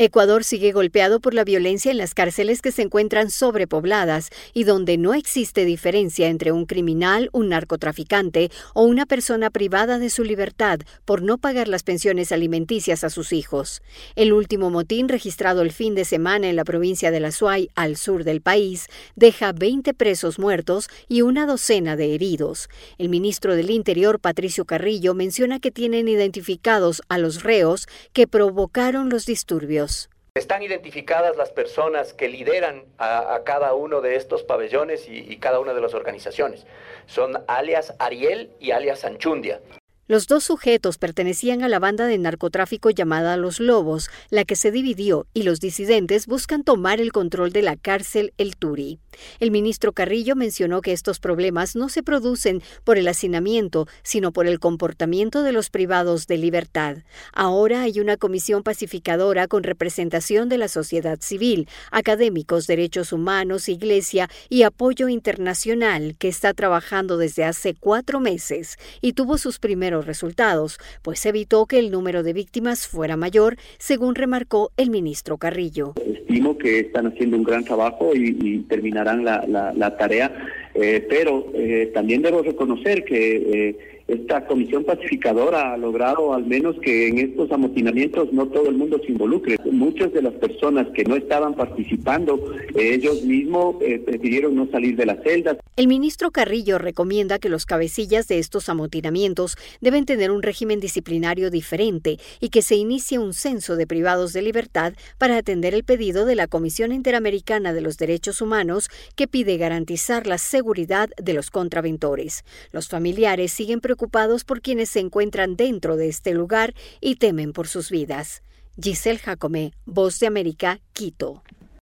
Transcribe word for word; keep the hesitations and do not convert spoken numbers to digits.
Ecuador sigue golpeado por la violencia en las cárceles que se encuentran sobrepobladas y donde no existe diferencia entre un criminal, un narcotraficante o una persona privada de su libertad por no pagar las pensiones alimenticias a sus hijos. El último motín registrado el fin de semana en la provincia de La Suay, al sur del país, deja veinte presos muertos y una docena de heridos. El ministro del Interior, Patricio Carrillo, menciona que tienen identificados a los reos que provocaron los disturbios. Están identificadas las personas que lideran a, a cada uno de estos pabellones y, y cada una de las organizaciones. Son alias Ariel y alias Anchundia. Los dos sujetos pertenecían a la banda de narcotráfico llamada Los Lobos, la que se dividió, y los disidentes buscan tomar el control de la cárcel El Turi. El ministro Carrillo mencionó que estos problemas no se producen por el hacinamiento, sino por el comportamiento de los privados de libertad. Ahora hay una comisión pacificadora con representación de la sociedad civil, académicos, derechos humanos, iglesia y apoyo internacional que está trabajando desde hace cuatro meses y tuvo sus primeros resultados, pues evitó que el número de víctimas fuera mayor, según remarcó el ministro Carrillo. Estimo que están haciendo un gran trabajo y, y terminarán la, la, la tarea, eh, pero eh, también debo reconocer que eh, esta comisión pacificadora ha logrado al menos que en estos amotinamientos no todo el mundo se involucre. Muchas de las personas que no estaban participando, eh, ellos mismos eh, prefirieron no salir de las celdas. El ministro Carrillo recomienda que los cabecillas de estos amotinamientos deben tener un régimen disciplinario diferente y que se inicie un censo de privados de libertad para atender el pedido de la Comisión Interamericana de los Derechos Humanos que pide garantizar la seguridad de los contraventores. Los familiares siguen preocupados por quienes se encuentran dentro de este lugar y temen por sus vidas. Giselle Jacome, Voz de América, Quito.